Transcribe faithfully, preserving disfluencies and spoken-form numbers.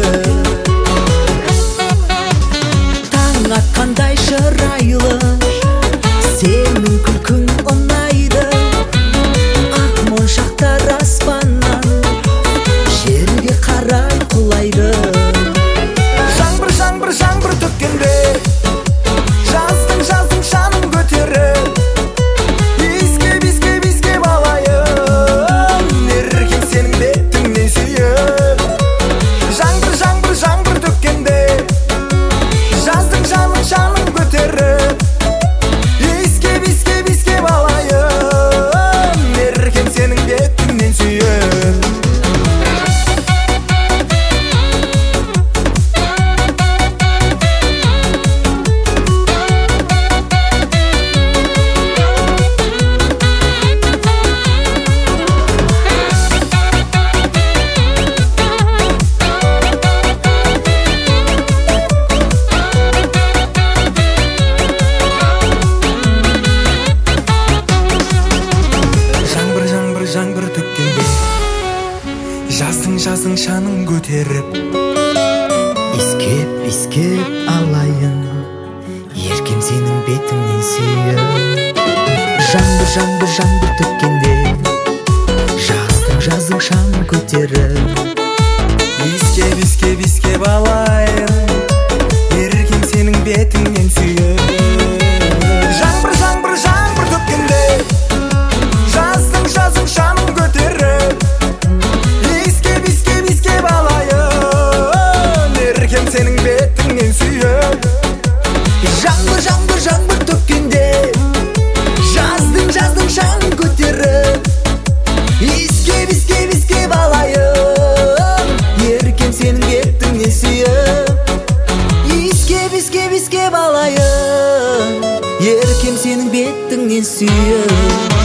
Таң атқандай шырайлы, сенің күлкің ұнайды. Ақ моншақтар аспаннан жерге қарай құлайды. Жаңбыр, жаңбыр, жаңбыр төккенде жаздың, жаздың шаным көтеріп, иіскеп, иіскеп, иіскеп алайын, еркем сенің бетіңнен сүйіп. Жаңбыр, жаңбыр, жаңбыр төккенде жаздың, жаның, шаным көтеріп, иіскеп, иіскеп, иіскеп алайын, еркем сенің бетіңнен сүйіп. Жаңбыр төккенде жаздың, жаздың шаның көтеріп, Искеп, искеп алайын, еркем сенің бетіңнен сүйіп. Жаңбыр, жаңбыр, жаңбыр төккенде жаздың, жаздың шаның көтеріп, иіскеп, иіскеп, иіскеп алайын, еркем сенің бетіңнен сүйіп. Жаңбыр, жаңбыр, жаңбыр төккенде жаздың, жаздың шаным көтеріп, иіскеп, иіскеп, иіскеп алайын, еркем сенің бетіңнен сүйіп. Жаңбыр, жаңбыр, жаңбыр төккенде жаздың, жаздың шаның көтеріп, иіскеп, иіскеп, иіскеп алайын, еркем сенің бетіңнен сүйіп. Иіскеп, иіскеп, иіскеп алайын, еркем сенің бетіңнен сүйіп.